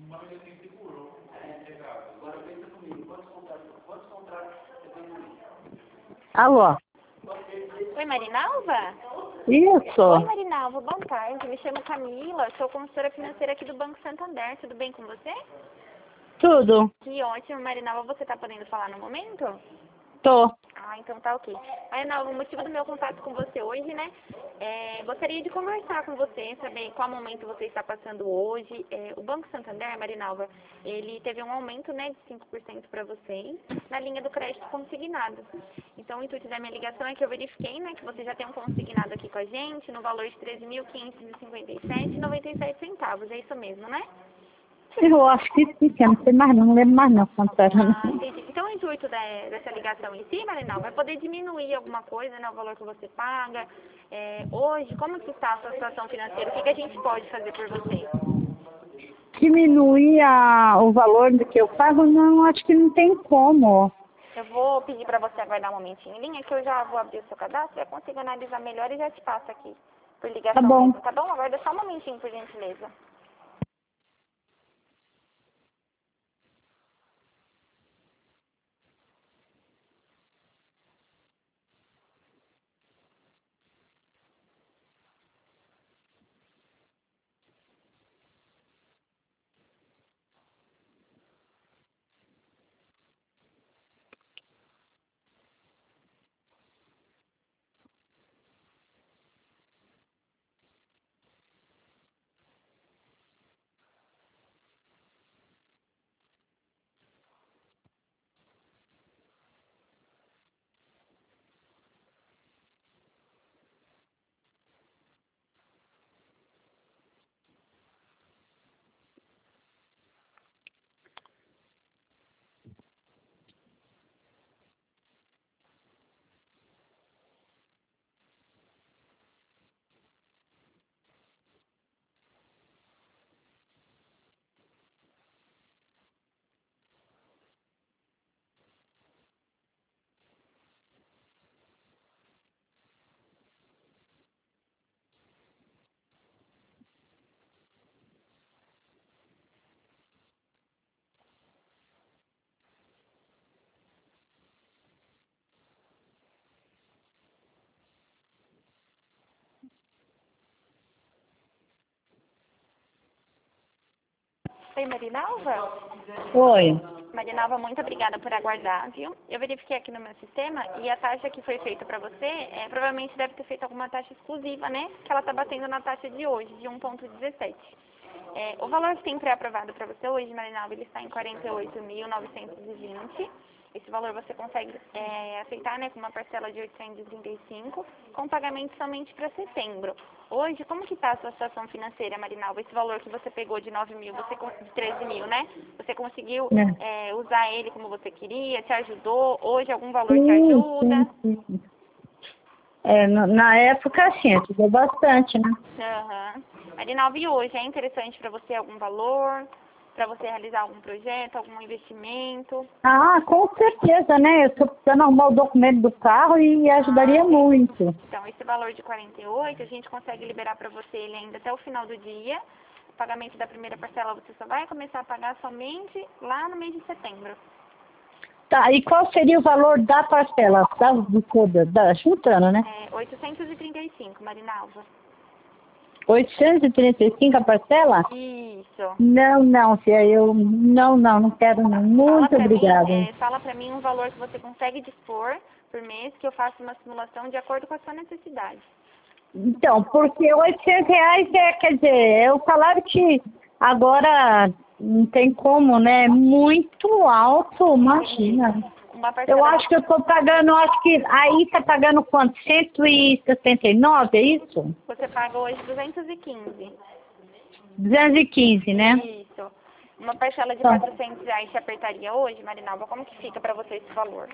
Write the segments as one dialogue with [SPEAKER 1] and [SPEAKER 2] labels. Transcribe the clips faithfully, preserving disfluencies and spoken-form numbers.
[SPEAKER 1] Alô?
[SPEAKER 2] Oi, Marinalva?
[SPEAKER 1] Isso.
[SPEAKER 2] Oi, Marinalva, boa tarde. Me chamo Camila, sou consultora financeira aqui do Banco Santander. Tudo bem com você?
[SPEAKER 1] Tudo.
[SPEAKER 2] Que ótimo, Marinalva. Você está podendo falar no momento?
[SPEAKER 1] Tô.
[SPEAKER 2] Ah, então tá ok. Marinalva, o motivo do meu contato com você hoje, né? É, gostaria de conversar com você, saber qual momento você está passando hoje. É, o Banco Santander, Marinalva, ele teve um aumento, né, de cinco por cento para vocês na linha do crédito consignado. Então, o intuito da minha ligação é que eu verifiquei, né, que você já tem um consignado aqui com a gente no valor de treze mil quinhentos e cinquenta e sete reais e noventa e sete centavos. É isso mesmo, né?
[SPEAKER 1] Eu acho que sim, que eu não sei mais não, não lembro mais não quanto era.
[SPEAKER 2] Ah, entendi. Então, o intuito da- dessa ligação em si, Marinal, vai poder diminuir alguma coisa, né, o valor que você paga. É, hoje, como que está a sua situação financeira? O que, que a gente pode fazer por você?
[SPEAKER 1] Diminuir a, o valor do que eu pago, não, acho que não tem como.
[SPEAKER 2] Eu vou pedir para você aguardar um momentinho em linha, que eu já vou abrir o seu cadastro, eu consigo analisar melhor e já te passo aqui, por
[SPEAKER 1] Tá
[SPEAKER 2] ligação
[SPEAKER 1] bom.
[SPEAKER 2] mesmo, tá bom? Aguarda só um momentinho, por gentileza. Oi, Marinalva?
[SPEAKER 1] Oi.
[SPEAKER 2] Marinalva, muito obrigada por aguardar, viu? Eu verifiquei aqui no meu sistema e a taxa que foi feita para você, é, provavelmente deve ter feito alguma taxa exclusiva, né? Que ela está batendo na taxa de hoje, de um vírgula dezessete. É, o valor que tem pré-aprovado para você hoje, Marinalva, ele está em quarenta e oito mil novecentos e vinte. Esse valor você consegue é, aceitar, né, com uma parcela de oitocentos e trinta e cinco, com pagamento somente para setembro. Hoje, como que está a sua situação financeira, Marinalva? Esse valor que você pegou de nove mil, você, de treze mil, né? Você conseguiu
[SPEAKER 1] É.
[SPEAKER 2] é, usar ele como você queria? Te ajudou? Hoje algum valor te
[SPEAKER 1] Sim,
[SPEAKER 2] ajuda?
[SPEAKER 1] sim, sim. É, no- na época, sim, ajudou bastante, né?
[SPEAKER 2] Aham. Marinalva, e hoje é interessante para você algum valor? Para você realizar algum projeto, algum investimento?
[SPEAKER 1] Ah, com certeza, né? Eu tô precisando arrumar o documento do carro e ajudaria muito.
[SPEAKER 2] Então, esse valor de quarenta e oito, a gente consegue liberar para você ele ainda até o final do dia. O pagamento da primeira parcela você só vai começar a pagar somente lá no mês de setembro.
[SPEAKER 1] Tá, e qual seria o valor da parcela? Da, de toda, da, juntando, né?
[SPEAKER 2] É oitocentos e trinta e cinco, Marinalva.
[SPEAKER 1] oitocentos e trinta e cinco a parcela?
[SPEAKER 2] Isso.
[SPEAKER 1] Não, não, filha, eu não, não, não quero não.
[SPEAKER 2] Fala
[SPEAKER 1] Muito
[SPEAKER 2] pra mim,
[SPEAKER 1] obrigada.
[SPEAKER 2] é, fala pra mim um valor que você consegue dispor por mês, que eu faço uma simulação de acordo com a sua necessidade.
[SPEAKER 1] Então, porque oitocentos reais é, quer dizer, é o salário que agora não tem como, né? Muito alto, imagina.
[SPEAKER 2] Uma
[SPEAKER 1] Eu
[SPEAKER 2] parcela
[SPEAKER 1] acho que eu estou pagando, acho que aí está pagando quanto? cento e sessenta e nove, é isso?
[SPEAKER 2] você paga hoje duzentos e quinze.
[SPEAKER 1] duzentos e quinze, né?
[SPEAKER 2] Isso. Uma parcela de
[SPEAKER 1] Então,
[SPEAKER 2] quatrocentos reais te apertaria hoje, Marinalva? Como que fica pra você esse valor?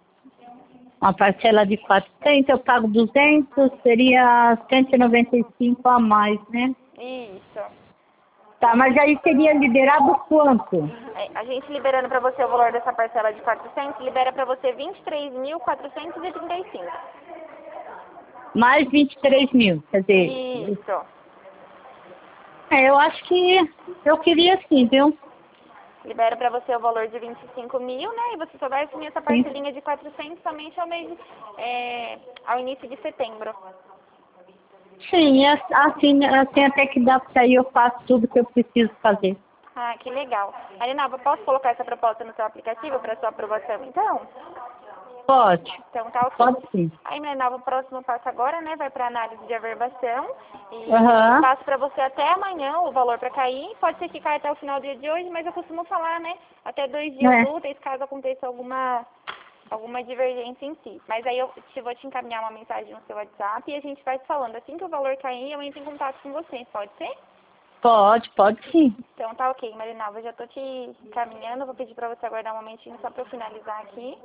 [SPEAKER 1] uma parcela de quatrocentos, eu pago duzentos, seria cento e noventa e cinco a mais, né?
[SPEAKER 2] Isso.
[SPEAKER 1] Tá, mas aí seria liberado quanto?
[SPEAKER 2] É, a gente liberando pra você o valor dessa parcela de quatrocentos, libera pra você vinte e três mil quatrocentos e trinta e cinco.
[SPEAKER 1] Mais vinte e três mil, quer dizer,
[SPEAKER 2] Isso.
[SPEAKER 1] É, eu acho que eu queria sim, viu?
[SPEAKER 2] Libero para você o valor de vinte e cinco mil, né? E você só vai assumir essa
[SPEAKER 1] Sim,
[SPEAKER 2] parcelinha de quatrocentos somente ao mês, é, ao início de setembro.
[SPEAKER 1] sim, é assim, assim até que dá pra ir, eu faço tudo que eu preciso fazer.
[SPEAKER 2] Ah, que legal. Marinalva, posso colocar essa proposta no seu aplicativo para sua aprovação, então?
[SPEAKER 1] Pode,
[SPEAKER 2] Então tá ok.
[SPEAKER 1] pode sim.
[SPEAKER 2] Aí, Marinalva, o próximo passo agora, né, vai para análise de averbação. E
[SPEAKER 1] Aham,
[SPEAKER 2] passo para você até amanhã o valor para cair. Pode ser que caia até o final do dia de hoje, mas eu costumo falar, né, até dois dias
[SPEAKER 1] é,
[SPEAKER 2] úteis, caso aconteça alguma, alguma divergência em si. Mas aí eu te, vou te encaminhar uma mensagem no seu WhatsApp e a gente vai se falando. Assim que o valor cair, eu entro em contato com você. Pode ser?
[SPEAKER 1] pode, pode sim.
[SPEAKER 2] Então tá ok, Marinalva. Eu já tô te encaminhando. Vou pedir para você aguardar um momentinho só para eu finalizar aqui.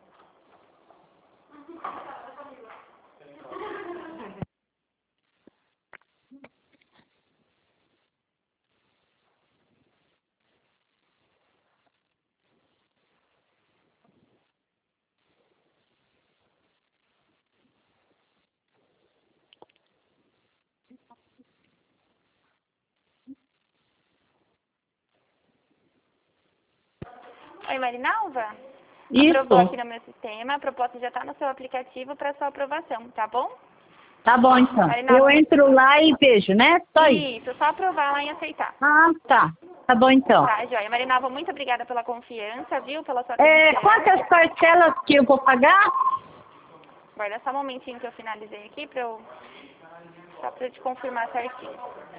[SPEAKER 2] Oi, Marinalva? Aprovou aqui
[SPEAKER 1] Isso,
[SPEAKER 2] no meu sistema. A proposta já está no seu aplicativo para sua aprovação, tá bom?
[SPEAKER 1] tá bom então. Eu
[SPEAKER 2] Marinalva, muito...
[SPEAKER 1] entro lá e vejo, né? Só isso.
[SPEAKER 2] Isso, só aprovar lá e aceitar.
[SPEAKER 1] Ah, tá. Tá bom então.
[SPEAKER 2] Tá, joia. Marinalva, muito obrigada pela confiança, viu? Pela sua
[SPEAKER 1] É,
[SPEAKER 2] atenção.
[SPEAKER 1] quantas parcelas que eu vou pagar?
[SPEAKER 2] Guarda só um momentinho que eu finalizei aqui para eu... só para eu te confirmar certinho.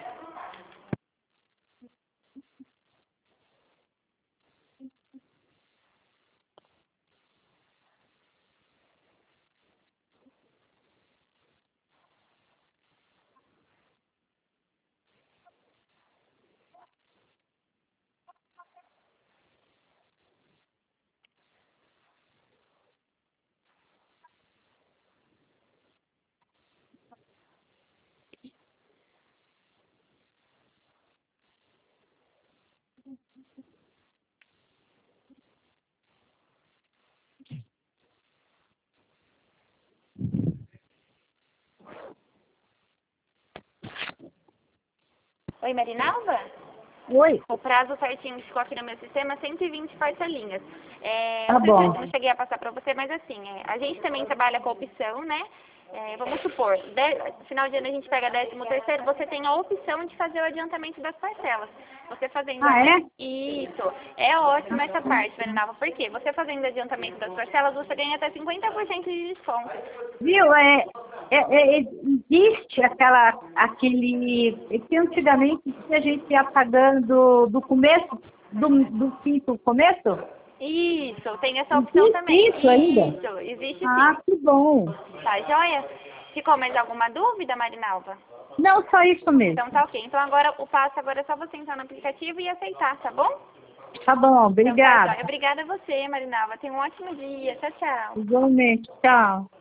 [SPEAKER 2] Oi, Marinalva?
[SPEAKER 1] Oi,
[SPEAKER 2] O prazo certinho que ficou aqui no meu sistema é cento e vinte parcelinhas. É,
[SPEAKER 1] tá
[SPEAKER 2] não sei se eu
[SPEAKER 1] bom.
[SPEAKER 2] não cheguei a passar para você, mas assim, é, a gente também trabalha com opção, né? É, vamos supor, de, final de ano a gente pega décimo terceiro, você tem a opção de fazer o adiantamento das parcelas. Você fazendo
[SPEAKER 1] Ah, é?
[SPEAKER 2] isso, é ótimo essa parte, Marinalva. Por quê? Você fazendo o adiantamento das parcelas, você ganha até cinquenta por cento de desconto.
[SPEAKER 1] Viu, é, é, é, existe aquela, aquele, é que antigamente a gente ia pagando do começo, do, do fim pro começo?
[SPEAKER 2] Isso, tem essa opção
[SPEAKER 1] Existe
[SPEAKER 2] também.
[SPEAKER 1] isso ainda?
[SPEAKER 2] Isso, existe sim.
[SPEAKER 1] Ah, que bom.
[SPEAKER 2] Tá joia? Ficou mais alguma dúvida, Marinalva?
[SPEAKER 1] Não, só isso mesmo.
[SPEAKER 2] Então tá ok. Então agora o passo agora é só você entrar no aplicativo e aceitar, tá bom?
[SPEAKER 1] Tá bom,
[SPEAKER 2] Então tá
[SPEAKER 1] obrigada.
[SPEAKER 2] joia. Obrigada a você, Marinalva. Tenha um ótimo dia. Tchau, tchau.
[SPEAKER 1] Igualmente, tchau.